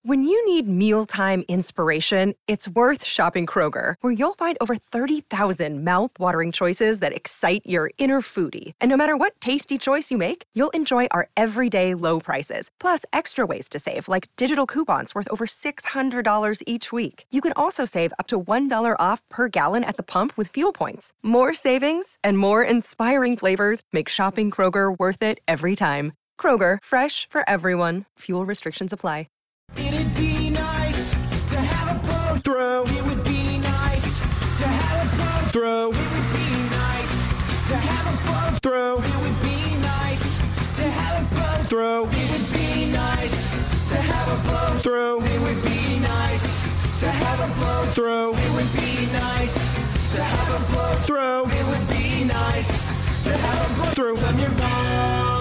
When you need mealtime inspiration, it's worth shopping Kroger, where you'll find over 30,000 mouth-watering choices that excite your inner foodie. And no matter what tasty choice you make, you'll enjoy our everyday low prices, plus extra ways to save, like digital coupons worth over $600 each week. You can also save up to $1 off per gallon at the pump with fuel points. More savings and more inspiring flavors make shopping Kroger worth it every time. Kroger, fresh for everyone. Fuel restrictions apply. It'd be nice to have a boat throw. It would be nice to have a boat throw. It would be nice to have a boat throw. It would be nice to have a boat throw. It would be nice to have a boat throw. It would be nice to have a boat throw. It would be nice to have a boat throw. It would be nice to have a boat throw from your mom.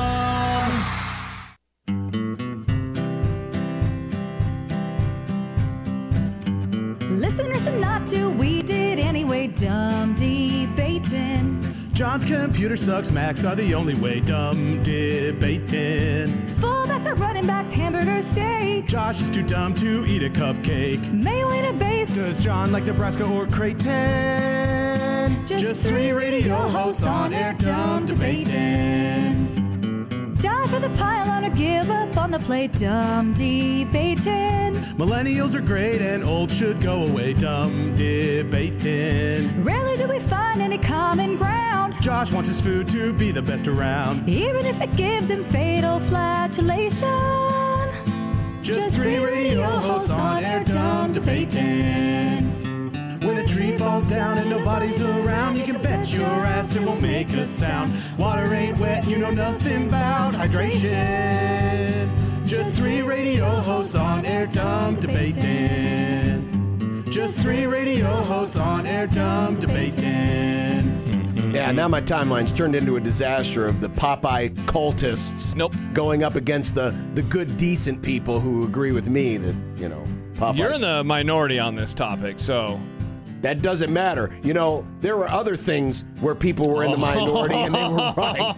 Listeners are not to, we did anyway, dumb debating. John's computer sucks, Macs are the only way, dumb debating. Fullbacks are running backs, hamburger steaks. Josh is too dumb to eat a cupcake. Mayo in a base. Does John like Nebraska or Creighton? Just three radio hosts on air, dumb debating. Die for the pylon or give up on the plate, dumb debating. Millennials are great and old should go away, dumb debating. Rarely do we find any common ground. Josh wants his food to be the best around, even if it gives him fatal flatulation. Just three radio hosts on air, dumb debating. When a tree falls down and nobody's around, you can bet your ass it won't make a sound. Water ain't wet, you know nothing about hydration. Just three radio hosts on air, dumb debating. Just three radio hosts on air, dumb debating. Yeah, now my timeline's turned into a disaster of the Popeye cultists going up against the good, decent people who agree with me that, you know, Popeye's. You're in the minority on this topic, so... That doesn't matter. You know, there were other things where people were in the minority and they were right.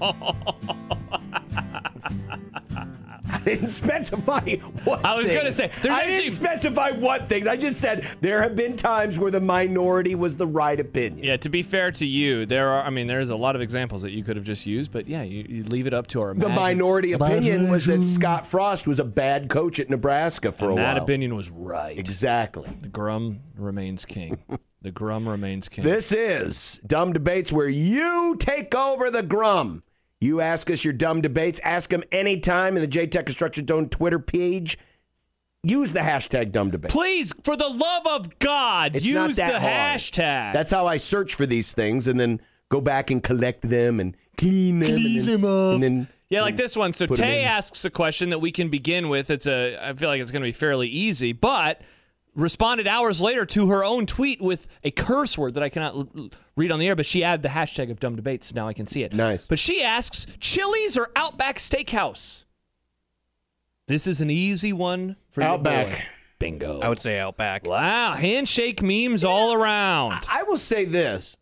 I didn't specify what I was going to say. I didn't specify what things. I just said there have been times where the minority was the right opinion. Yeah, to be fair to you, there's a lot of examples that you could have just used, but yeah, you leave it up to our The minority opinion was that Scott Frost was a bad coach at Nebraska for a while. That opinion was right. Exactly. The Grum remains king. The Grum remains king. This is Dumb Debates, where you take over the Grum. You ask us your dumb debates. Ask them anytime in the J-Tech Construction Zone Twitter page. Use the hashtag dumb debate. Please, for the love of God, use the hashtag. That's how I search for these things and then go back and collect them and clean them up. And then, yeah, like this one. So Tay asks a question that we can begin with. I feel like it's going to be fairly easy, but responded hours later to her own tweet with a curse word that I cannot read on the air, but she added the hashtag of dumb debates, so now I can see it. Nice. But she asks, Chili's or Outback Steakhouse? This is an easy one for Outback. Bingo. I would say Outback. Wow, handshake memes all around. I will say this.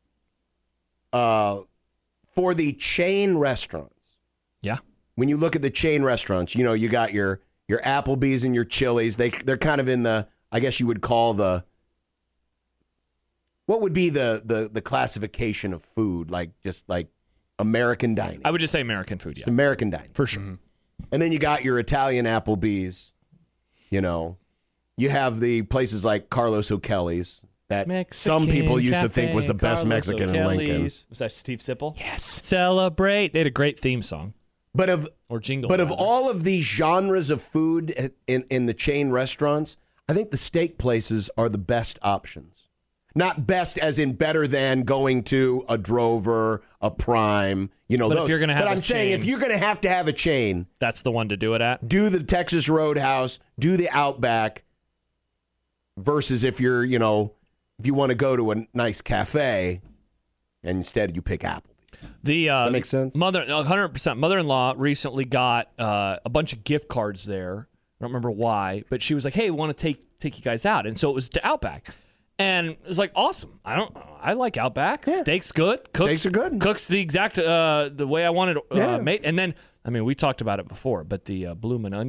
For the chain restaurants. Yeah. When you look at the chain restaurants, you know, you got your Applebee's and your Chili's. They're kind of in the, I guess you would call what would be the classification of food, just like American dining? I would just say American food, yeah. American dining. For sure. Mm-hmm. And then you got your Italian Applebee's, you know. You have the places like Carlos O'Kelly's that Mexican some people used to think was the best Carlos Mexican in Lincoln. O'Kelly's. Was that Steve Sipple? Yes. Celebrate. They had a great theme song. But of jingle. All of these genres of food in the chain restaurants, I think the steak places are the best options. Not best as in better than going to a Drover, a Prime, you know. But those. if you're going to have I'm saying if you're going to have a chain, that's the one to do it at. Do the Texas Roadhouse, do the Outback, versus if you're, you know, if you want to go to a nice cafe, and instead you pick Applebee's. That makes sense. 100%. Mother-in-law recently got a bunch of gift cards there. I don't remember why, but she was like, "Hey, we want to take you guys out," and so it was to Outback. And it was like, awesome. I like Outback. Yeah. Steak's good. Steaks are good. Cooks the exact the way I wanted made. And then, I mean, we talked about it before, but the Bloomin' Onion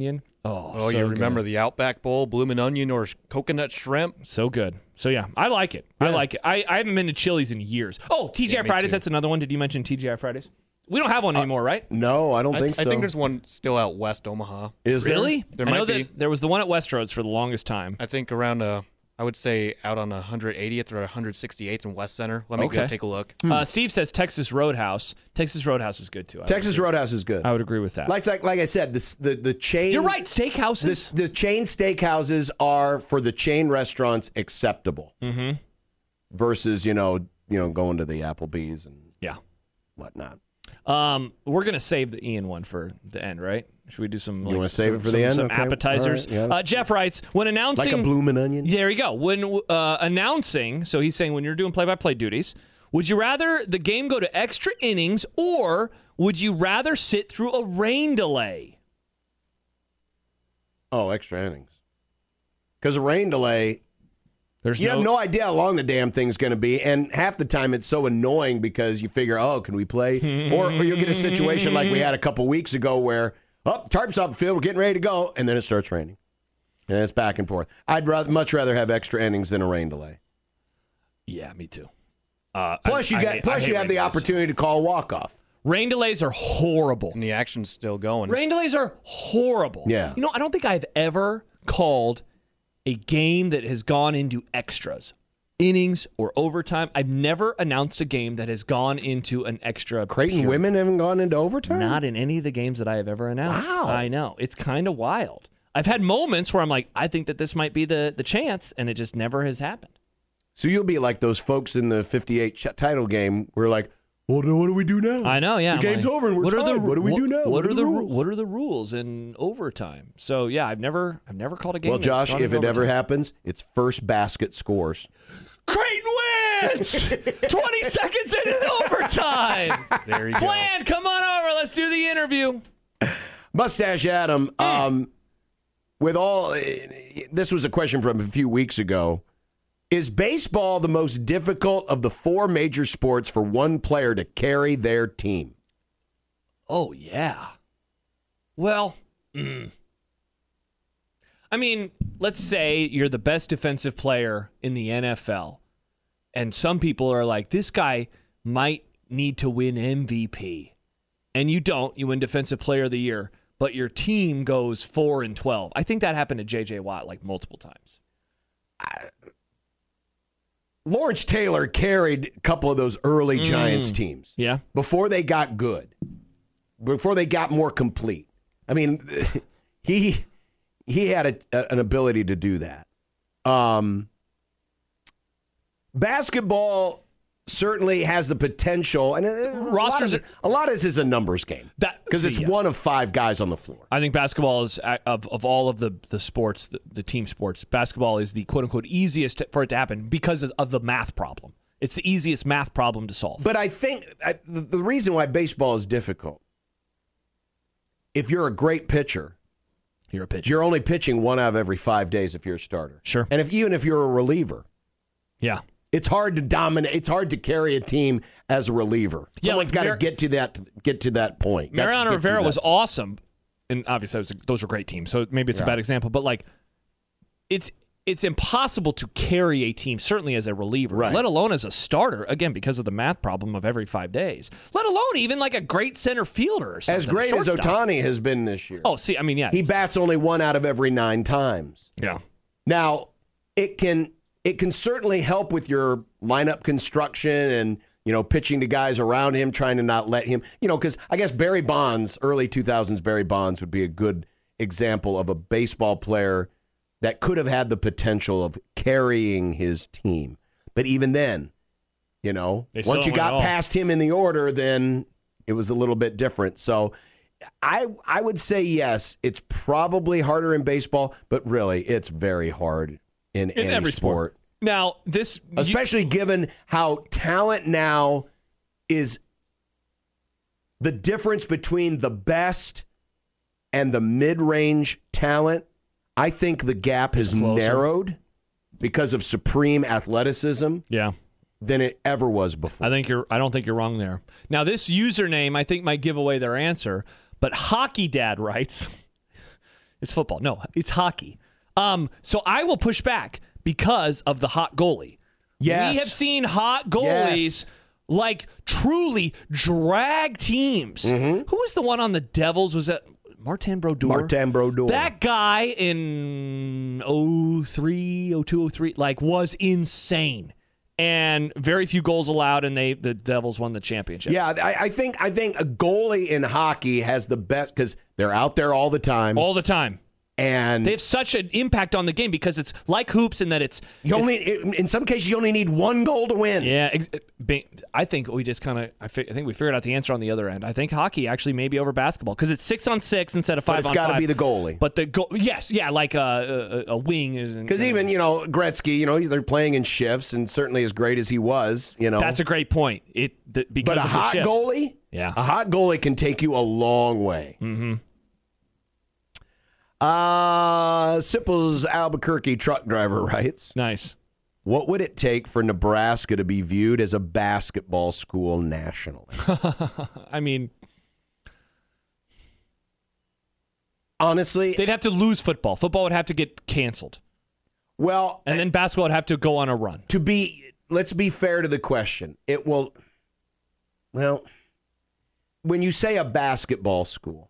Oh, you remember good. the Outback Bowl, bloomin' onion or coconut shrimp? So good. So, yeah, I like it. I like it. I haven't been to Chili's in years. Oh, TGI me Fridays, too. that's another one. Did you mention TGI Fridays? We don't have one anymore, right? No, I don't think so. I think there's one still out west Omaha. Is there? Really? There I know might be. that there was the one at Westroads for the longest time. I think around, I would say out on 180th or 168th in West Center. Let me go take a look. Steve says Texas Roadhouse. Texas Roadhouse is good, too. Texas Roadhouse is good. I would agree with that. Like I said, the chain. You're right, steakhouses. The chain steakhouses are for the chain restaurants acceptable. Mm-hmm. Versus going to the Applebee's and whatnot. We're gonna save the Ian one for the end, right? Should we do some? You want to save it for the end? Some Okay. appetizers. All right. Yeah, Jeff writes when announcing like a bloomin' onion. There you go. When announcing, so he's saying when you're doing play-by-play duties, would you rather the game go to extra innings or would you rather sit through a rain delay? Oh, extra innings. Because a rain delay. There's You have no idea how long the damn thing's going to be, and half the time it's so annoying because you figure, can we play? or you'll get a situation like we had a couple weeks ago where, tarp's off the field, we're getting ready to go, and then it starts raining. And it's back and forth. I'd much rather have extra innings than a rain delay. Yeah, me too. Plus, you have the opportunity to call a walk-off. Rain delays are horrible. And the action's still going. Rain delays are horrible. Yeah. I don't think I've ever called a game that has gone into extras, innings, or overtime. I've never announced a game that has gone into an extra. Creighton period. women haven't gone into overtime? Not in any of the games that I have ever announced. Wow. I know. It's kind of wild. I've had moments where I'm like, I think that this might be the chance, and it just never has happened. So you'll be like those folks in the 58 title game. We're like, well, then what do we do now? I know, yeah. The game's over and we're tied. What do we do now? What are the rules? What are the rules in overtime? So yeah, I've never called a game. Well, that's Josh, gone if into it ever overtime. happens, it's first basket scores. Creighton wins! 20 seconds into overtime. There you go. Plan, come on over. Let's do the interview. Mustache Adam, this was a question from a few weeks ago. Is baseball the most difficult of the four major sports for one player to carry their team? Oh, yeah. Well, I mean, let's say you're the best defensive player in the NFL, and some people are like, this guy might need to win MVP. And you don't. You win Defensive Player of the Year, but your team goes 4-12. I think that happened to J.J. Watt like multiple times. Lawrence Taylor carried a couple of those early Giants teams. Yeah. Before they got good. Before they got more complete. I mean, he had an ability to do that. Basketball certainly has the potential, and a lot of this is a numbers game because it's one of five guys on the floor. I think basketball is, of all of the sports, the team sports, basketball is the quote-unquote easiest for it to happen because of the math problem. It's the easiest math problem to solve. But I think the reason why baseball is difficult, if you're a great pitcher, You're a pitcher. you're only pitching 1 out of every 5 days if you're a starter. Sure. And even if you're a reliever, Yeah. it's hard to dominate. It's hard to carry a team as a reliever. Yeah, Someone's like got to get to that point. Mariano Get to Rivera that. was awesome, and obviously those were great teams. So maybe it's a bad example, but like, it's impossible to carry a team, certainly as a reliever, Right. let alone as a starter. Again, because of the math problem of every 5 days. Let alone even like a great center fielder or something. as great as shortstop. Otani has been this year. Oh, see, I mean, yeah, He bats only 1 out of every 9 times. yeah. Now, it can certainly help with your lineup construction and, pitching to guys around him, trying to not let him, because I guess Barry Bonds, early 2000s Barry Bonds would be a good example of a baseball player that could have had the potential of carrying his team. But even then, still once you don't win got at all. past him in the order, then it was a little bit different. So I would say yes, it's probably harder in baseball, but really it's very hard in any every sport. Now, Especially given how talent now is the difference between the best and the mid-range talent. I think the gap has closer. narrowed because of supreme athleticism yeah. than it ever was before. I don't think you're wrong there. Now, this username I think might give away their answer, but Hockey Dad writes, It's football. No, it's hockey. So I will push back because of the hot goalie. Yes. We have seen hot goalies like truly drag teams. Who was the one on the Devils? Was that Martin Brodeur? Martin Brodeur. That guy in 03, 02, 03, like, was insane. And very few goals allowed, and the Devils won the championship. Yeah, I think a goalie in hockey has the best because they're out there all the time. All the time. And they have such an impact on the game because it's like hoops in that in some cases you only need one goal to win. Yeah, I think we just kind of I think we figured out the answer on the other end. I think hockey actually may be over basketball because it's 6-on-6 instead of 5-on-5. It's got to be the goalie. But like a wing is because even Gretzky, they're playing in shifts, and certainly as great as he was, that's a great point. But a hot goalie, a hot goalie can take you a long way. Mm-hmm. Sipples Albuquerque truck driver writes, nice. What would it take for Nebraska to be viewed as a basketball school nationally? I mean, honestly, they'd have to lose football. Football would have to get canceled. Well, and then basketball would have to go on a run. Let's be fair to the question. It will. Well, when you say a basketball school,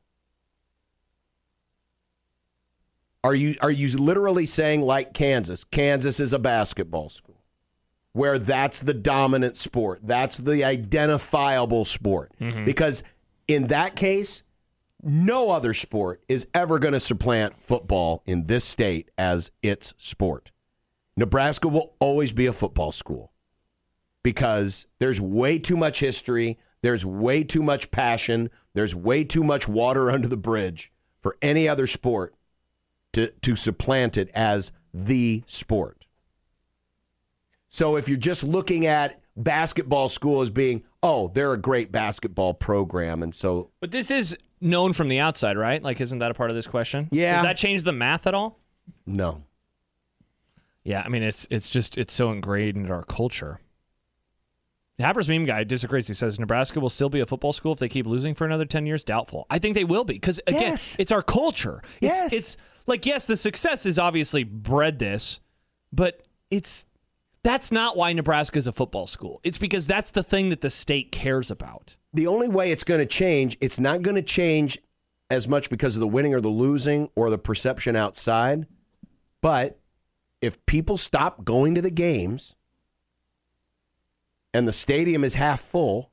Are you literally saying like Kansas? Kansas is a basketball school where that's the dominant sport. That's the identifiable sport. Mm-hmm. Because in that case, no other sport is ever going to supplant football in this state as its sport. Nebraska will always be a football school because there's way too much history. There's way too much passion. There's way too much water under the bridge for any other sport to supplant it as the sport. So if you're just looking at basketball school as being, they're a great basketball program, and so... But this is known from the outside, right? Like, isn't that a part of this question? Yeah. Does that change the math at all? No. Yeah, I mean, it's so ingrained into our culture. The Happers Meme guy disagrees. He says, Nebraska will still be a football school if they keep losing for another 10 years? Doubtful. I think they will be, because, again, It's our culture. It's like, yes, the success has obviously bred this, but that's not why Nebraska is a football school. It's because that's the thing that the state cares about. The only way it's going to change, it's not going to change as much because of the winning or the losing or the perception outside, but if people stop going to the games and the stadium is half full,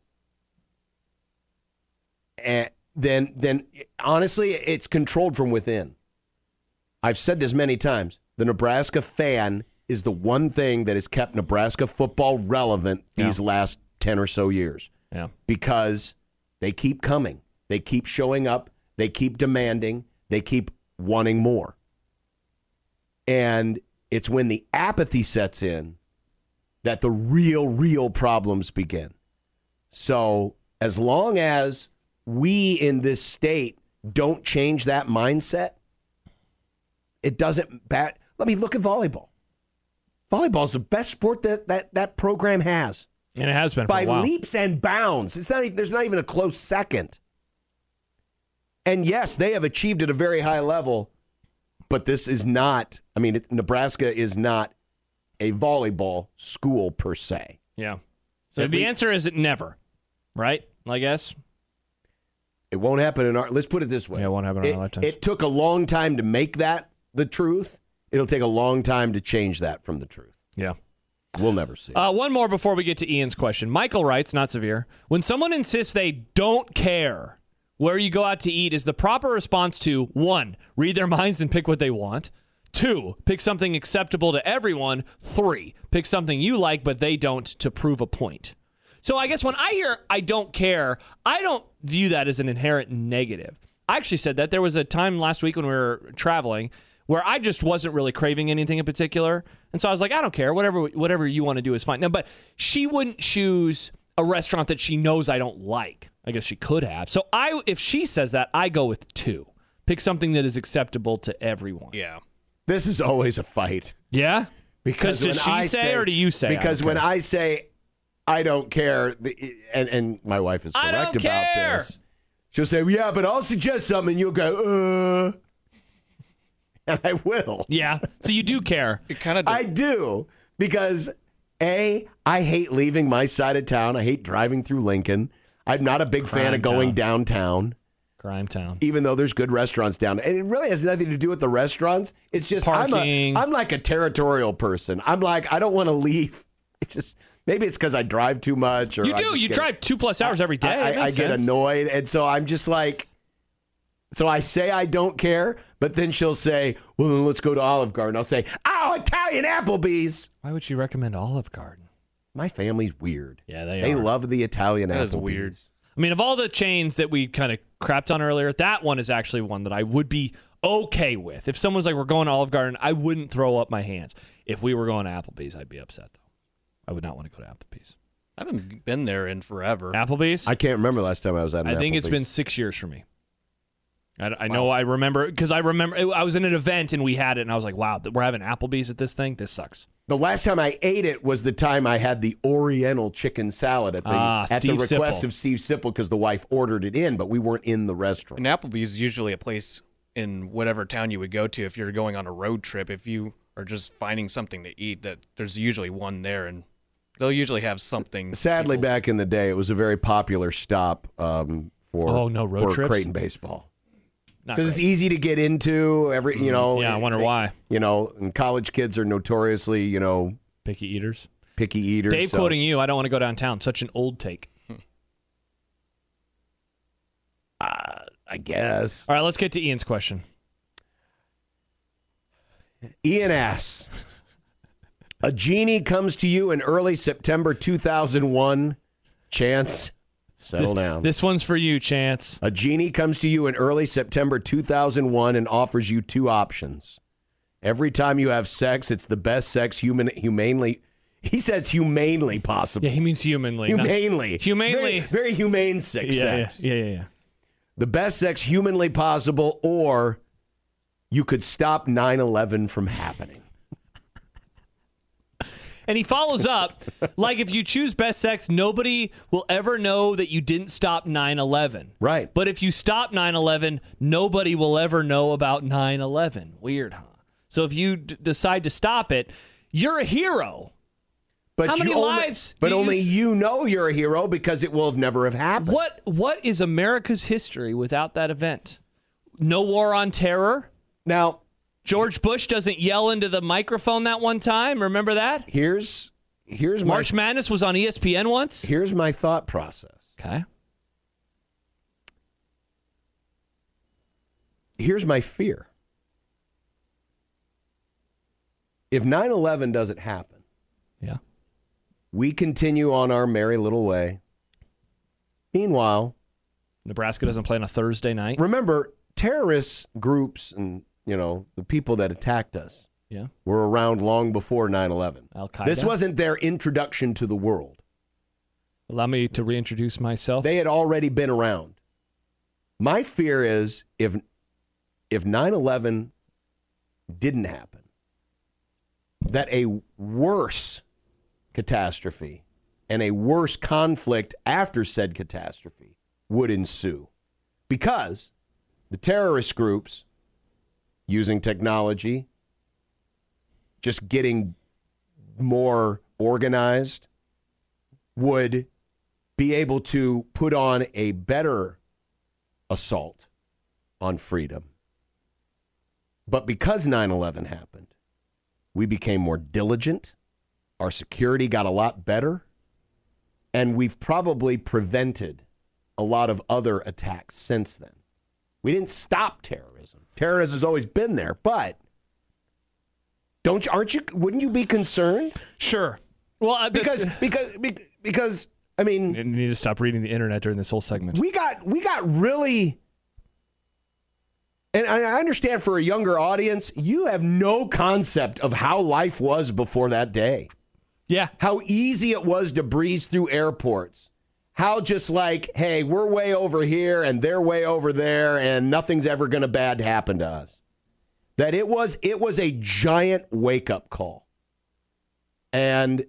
and then honestly, it's controlled from within. I've said this many times. The Nebraska fan is the one thing that has kept Nebraska football relevant these last 10 or so years. Yeah. Because they keep coming. They keep showing up. They keep demanding. They keep wanting more. And it's when the apathy sets in that the real problems begin. So as long as we in this state don't change that mindset, it doesn't bat. Let me look at volleyball. Volleyball is the best sport that program has. And it has been for by a while. leaps and bounds. There's not even a close second. And yes, they have achieved at a very high level, but this is not, Nebraska is not a volleyball school per se. Yeah. So the answer is never, right? I guess. It won't happen in let's put it this way. Yeah, it won't happen in our lifetimes. It took a long time to make that the truth. It'll take a long time to change that from the truth. Yeah. We'll never see. One more before we get to Ian's question. Michael writes, not severe, when someone insists they don't care where you go out to eat, is the proper response to 1, read their minds and pick what they want, 2, pick something acceptable to everyone, 3, pick something you like but they don't to prove a point? So I guess when I hear I don't care, I don't view that as an inherent negative. I actually said that. There was a time last week when we were traveling where I just wasn't really craving anything in particular. And so I was like, I don't care. Whatever you want to do is fine. Now, but she wouldn't choose a restaurant that she knows I don't like. I guess she could have. So if she says that, I go with 2. Pick something that is acceptable to everyone. Yeah. This is always a fight. Yeah? Because does she say or do you say? Because when I say I don't care, and my wife is correct about this, she'll say, yeah, but I'll suggest something, and you'll go, and I will. Yeah. So you do care. It kind of. I do, because I hate leaving my side of town. I hate driving through Lincoln. I'm not a big fan of going downtown. Crime town. Even though there's good restaurants down. And it really has nothing to do with the restaurants. It's just parking. I'm like a territorial person. I'm like, I don't want to leave. It's just, maybe it's because I drive too much. Or You do. You drive 2+ hours every day. I get annoyed. And so I'm just like, so I say I don't care, but then she'll say, well, then let's go to Olive Garden. I'll say, oh, Italian Applebee's. Why would she recommend Olive Garden? My family's weird. Yeah, they They are. love the Italian Applebee's. That is weird. I mean, of all the chains that we kind of crapped on earlier, that one is actually one that I would be okay with. If someone's like, we're going to Olive Garden, I wouldn't throw up my hands. If we were going to Applebee's, I'd be upset, though. I would not want to go to Applebee's. I haven't been there in forever. Applebee's? I can't remember last time I was at an I think it's Applebee's. been 6 years for me. I know I remember, because I was in an event and we had it, and I was like, wow, we're having Applebee's at this thing? This sucks. The last time I ate it was the time I had the Oriental chicken salad at the Steve request Sipple. of Steve Sipple, because the wife ordered it in, but we weren't in the restaurant. And Applebee's is usually a place in whatever town you would go to if you're going on a road trip. If you are just finding something to eat, that there's usually one there, and they'll usually have something. Sadly, back in the day, it was a very popular stop for road trips? Creighton baseball. Not Because it's great. easy to get into. Yeah, I wonder why. And college kids are notoriously, Picky eaters. picky eaters. Dave so- quoting you, I don't want to go downtown. Such an old take. I guess. All right, let's get to Ian's question. Ian asks, a genie comes to you in early September 2001. Chance, settle down. This one's for you, Chance. A genie comes to you in early September 2001 and offers you two options. Every time you have sex, it's the best sex humanely. He says humanely possible. Yeah, he means humanly. not- Humanely. Humanely. Very, very humane sex. Yeah. The best sex humanly possible, or you could stop 9/11 from happening. And he follows up, like, if you choose best sex, nobody will ever know that you didn't stop 9/11. Right. But if you stop 9/11, nobody will ever know about 9/11. Weird, huh? So if you decide to stop it, you're a hero. But How many you only- lives But do you only s- you know you're a hero because it will have never have happened. What is America's history without that event? No war on terror? Now, George Bush doesn't yell into the microphone that one time. Remember that? here's March Madness was on ESPN once. here's my thought process. Okay. Here's my fear. If 9/11 doesn't happen, Yeah. we continue on our merry little way. Meanwhile, Nebraska doesn't play on a Thursday night. remember, terrorist groups and, the people that attacked us Yeah. were around long before 9/11. Al-Qaeda. This wasn't their introduction to the world. Allow me to reintroduce myself. They had already been around. My fear is if 9/11 didn't happen, that a worse catastrophe and a worse conflict after said catastrophe would ensue. Because the terrorist groups, using technology, just getting more organized, would be able to put on a better assault on freedom. But because 9/11 happened, we became more diligent, our security got a lot better, and we've probably prevented a lot of other attacks since then. We didn't stop terrorism. Terrorism's always been there, but wouldn't you be concerned? Sure. Well, Because I mean, you need to stop reading the internet during this whole segment. we got really, and I understand for a younger audience, you have no concept of how life was before that day. Yeah. How easy it was to breeze through airports. How just like, hey, we're way over here and they're way over there and nothing's ever going to bad happen to us. That it was a giant wake-up call. And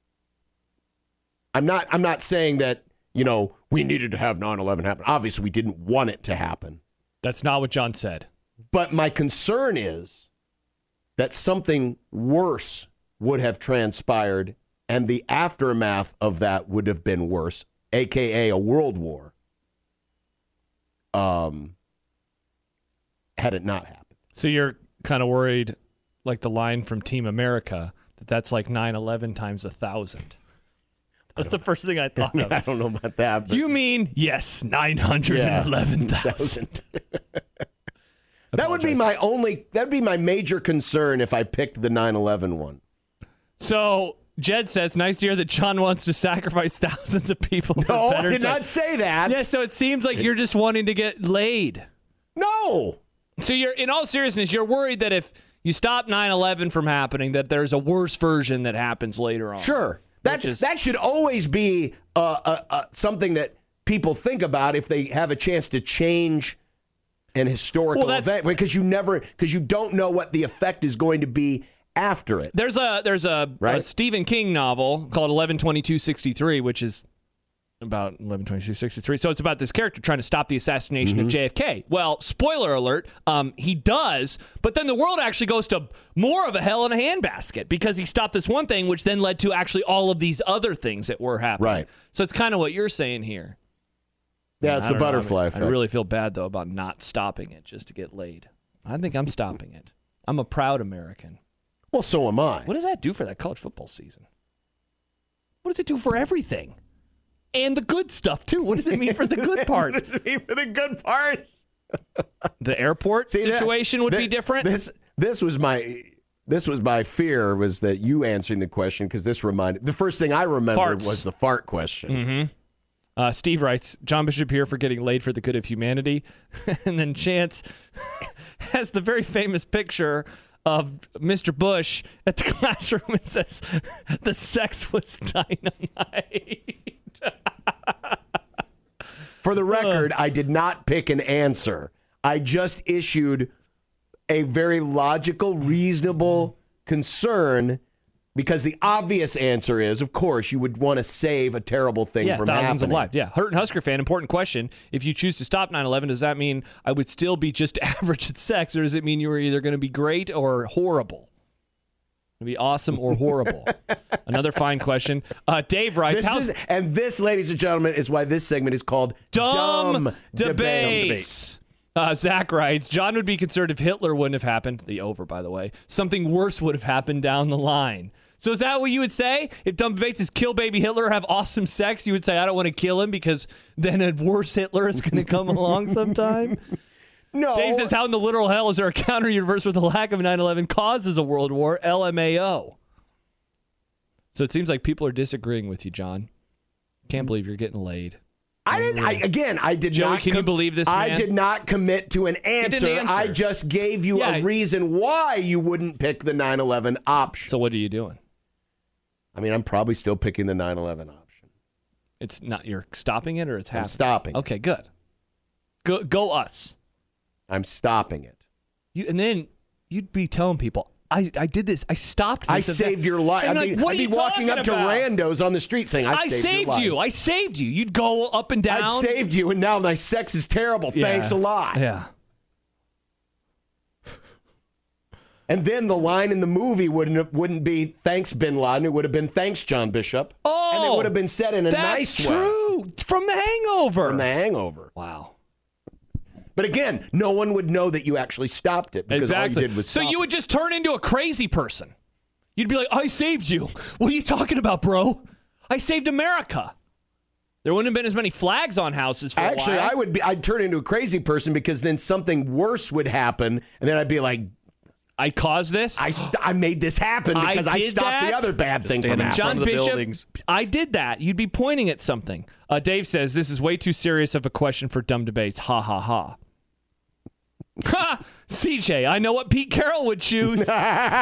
I'm not saying that, we needed to have 9/11 happen. Obviously, we didn't want it to happen. That's not what John said. But my concern is that something worse would have transpired, and the aftermath of that would have been worse, a.k.a. a world war, had it not happened. So you're kind of worried, like the line from Team America, that's like 9/11 times 1,000. That's the first thing I thought of. I don't know about that. But You mean, yes, 911,000. that would be that'd be my major concern if I picked the 9/11 one. So Jed says, nice to hear that John wants to sacrifice thousands of people for No, better I did not say that. Yeah, so it seems like you're just wanting to get laid. No. So you're, in all seriousness, you're worried that if you stop 9/11 from happening, that there's a worse version that happens later on. Sure. That should always be something that people think about if they have a chance to change an historical event, because you don't know what the effect is going to be after it. There's a Stephen King novel called 11/22/63, which is about 11/22/63. So it's about this character trying to stop the assassination of JFK. Well, spoiler alert, he does, but then the world actually goes to more of a hell in a handbasket because he stopped this one thing, which then led to actually all of these other things that were happening. Right. So it's kind of what you're saying here. Yeah, it's the butterfly effect. I really feel bad, though, about not stopping it just to get laid. I think I'm stopping it. I'm a proud American. Well, so am I. What does that do for that college football season? What does it do for everything? And the good stuff, too. What does it mean for the good parts? What does it mean for the good parts? The airport situation would be different? This was my fear, was that you answering the question, because the first thing I remembered was the fart question. Steve writes, John Bishop here for getting laid for the good of humanity. And then Chance has the very famous picture of Mr. Bush at the classroom and says, the sex was dynamite. For the record, I did not pick an answer. I just issued a very logical, reasonable concern, because the obvious answer is, of course, you would want to save a terrible thing from happening. Thousands of lives. Yeah, Hurt and Husker fan, important question. If you choose to stop 9/11, does that mean I would still be just average at sex, or does it mean you were either going to be great or horrible? Going to be awesome or horrible? Another fine question. Dave writes, this, ladies and gentlemen, is why this segment is called Dumb Debates. Zach writes, John would be concerned if Hitler wouldn't have happened. The over, by the way. Something worse would have happened down the line. So is that what you would say? If Dumb Debates is kill baby Hitler, have awesome sex, you would say, I don't want to kill him because then a worse Hitler is going to come along sometime? No. Dave says, how in the literal hell is there a counter universe where the lack of 9/11 causes a world war? LMAO. So it seems like people are disagreeing with you, John. Can't believe you're getting laid. I did Joey, not. can you believe this man? I did not commit to an answer. I just gave you a reason why you wouldn't pick the 9/11 option. So what are you doing? I mean, I'm probably still picking the 9/11 option. It's not, you're stopping it, or it's happening? I'm stopping. Okay, good. Go us. I'm stopping it. And then you'd be telling people, I did this. I stopped this. I saved your life. I'd be walking up to randos on the street saying, I saved your life. I saved you. You'd go up and down. I saved you, and now my sex is terrible. Yeah. Thanks a lot. Yeah. And then the line in the movie wouldn't be thanks Bin Laden. It would have been thanks John Bishop. Oh, and it would have been said in a nice way. That's true. From The Hangover. From The Hangover. Wow. But again, no one would know that you actually stopped it, because all you did was stop. So you would just turn into a crazy person. You'd be like, I saved you. What are you talking about, bro? I saved America. There wouldn't have been as many flags on houses for a while. Actually, I'd turn into a crazy person, because then something worse would happen, and then I'd be like, I caused this? I made this happen because I stopped the other bad thing from happening. John Bishop, I did that. You'd be pointing at something. Dave says, this is way too serious of a question for Dumb Debates. Ha, ha, ha. Ha! CJ, I know what Pete Carroll would choose. The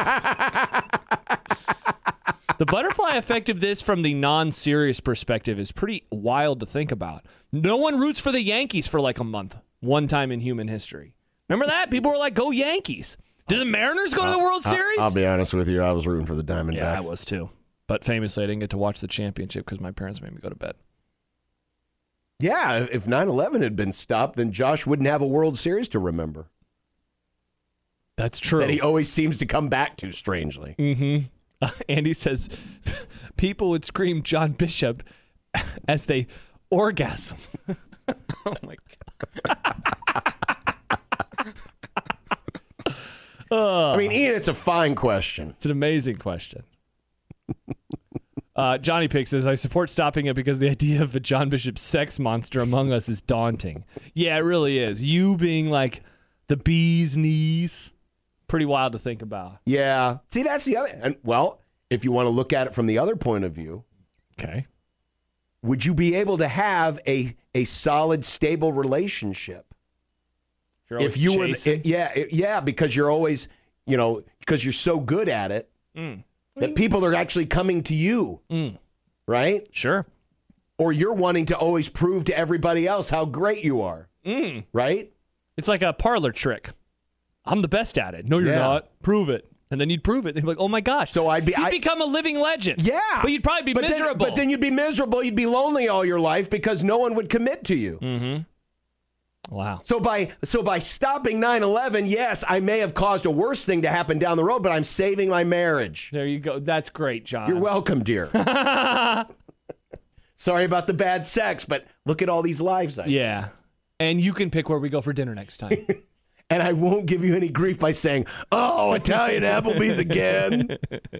butterfly effect of this from the non-serious perspective is pretty wild to think about. No one roots for the Yankees for like a month, one time in human history. Remember that? People were like, go Yankees. Did the Mariners go to the World Series? I'll be honest with you. I was rooting for the Diamondbacks. Yeah, I was too. But famously, I didn't get to watch the championship because my parents made me go to bed. Yeah, if 9/11 had been stopped, then Josh wouldn't have a World Series to remember. That's true. that he always seems to come back to, strangely. Andy says people would scream John Bishop as they orgasm. Oh my I mean, Ian, it's a fine question. It's an amazing question. Johnny Pick says, I support stopping it because the idea of a John Bishop sex monster among us is daunting. Yeah, it really is. You being like the bee's knees, pretty wild to think about. Yeah. See, that's the other. And, well, if you want to look at it from the other point of view, Okay. would you be able to have a solid, stable relationship? If you were, because you're always, because you're so good at it that people are actually coming to you, right? Sure. Or you're wanting to always prove to everybody else how great you are, right? It's like a parlor trick. I'm the best at it. No, you're not. Prove it. And then you'd prove it. And you'd be like, oh my gosh. So you'd become a living legend. Yeah. But you'd probably be miserable. But then you'd be miserable. You'd be lonely all your life because no one would commit to you. Mm-hmm. Wow. So by stopping 9/11, yes, I may have caused a worse thing to happen down the road, but I'm saving my marriage. There you go. That's great, John. You're welcome, dear. Sorry about the bad sex, but look at all these lives I Yeah. And you can pick where we go for dinner next time. And I won't give you any grief by saying, oh, Italian Applebee's again.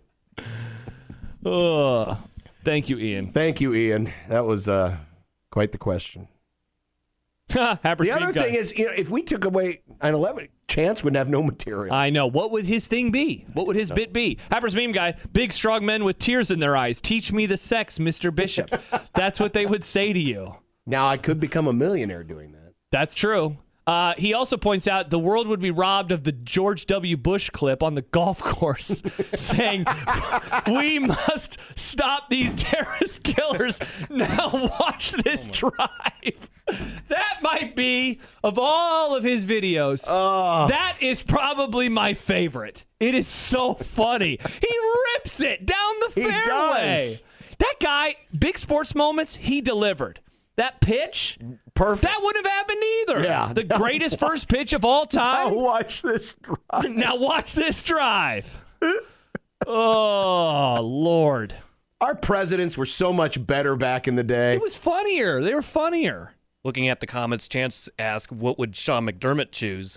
Oh, thank you, Ian. Thank you, Ian. That was quite the question. The other thing is, if we took away 9/11, Chance would have no material. I know. What would his thing be? What would his bit be? Happers Meme Guy, big strong men with tears in their eyes. Teach me the sex, Mr. Bishop. That's what they would say to you. Now, I could become a millionaire doing that. That's true. He also points out the world would be robbed of the George W. Bush clip on the golf course saying, we must stop these terrorist killers. Now watch this drive. That might be, of all of his videos, that is probably my favorite. It is so funny. He rips it down the fairway. He does. That guy, big sports moments, he delivered. That pitch, perfect. That wouldn't have happened either. Yeah. The greatest first pitch of all time. Now watch this drive. Now watch this drive. Oh, Lord. Our presidents were so much better back in the day. It was funnier. They were funnier. Looking at the comments, Chance asked, what would Sean McDermott choose?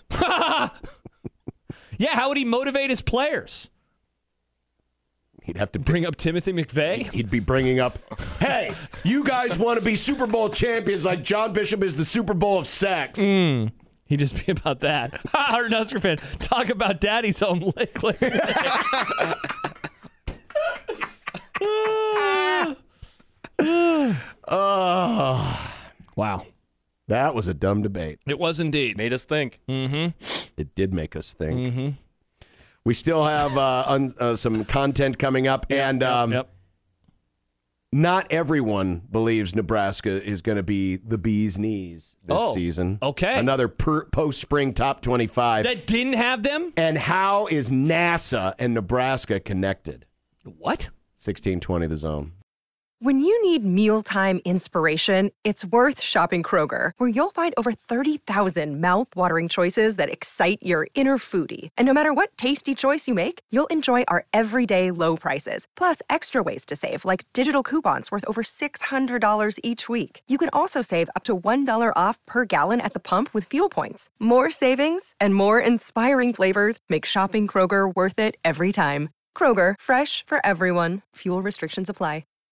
Yeah, how would he motivate his players? He'd have to bring up Timothy McVeigh. He'd be bringing up, hey, you guys want to be Super Bowl champions like John Bishop is the Super Bowl of sex. He'd just be about that. Our Nusker fan, talk about daddy's home lick. Wow. That was a dumb debate. It was indeed. Made us think. Mm-hmm. It did make us think. Mm-hmm. We still have some content coming up, and not everyone believes Nebraska is going to be the bee's knees this season. Okay. Another post-spring top 25. That didn't have them? And how is NASA and Nebraska connected? What? 1620 The Zone. When you need mealtime inspiration, it's worth shopping Kroger, where you'll find over 30,000 mouth-watering choices that excite your inner foodie. And no matter what tasty choice you make, you'll enjoy our everyday low prices, plus extra ways to save, like digital coupons worth over $600 each week. You can also save up to $1 off per gallon at the pump with fuel points. More savings and more inspiring flavors make shopping Kroger worth it every time. Kroger, fresh for everyone. Fuel restrictions apply.